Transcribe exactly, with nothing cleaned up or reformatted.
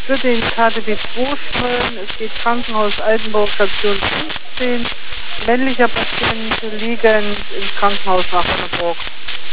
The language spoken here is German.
würde in K D W zwei schmölln. Es geht Krankenhaus Altenburg, Station fünfzehn. Männlicher Patient liegend im Krankenhaus Ravensburg.